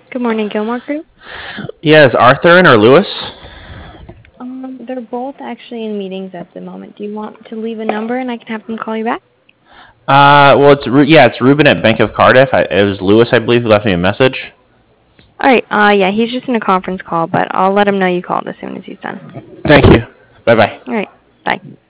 Good morning, Gilmore Group. Yeah, is Arthur in or Lewis? They're both actually in meetings at the moment. Do you want to leave a number and I can have them call you back? Well, it's Ruben at Bank of Cardiff. It was Lewis, I believe, who left me a message. All right. Yeah, he's just in a conference call, but I'll let him know you called as soon as he's done. Thank you. Bye bye. All right. Bye.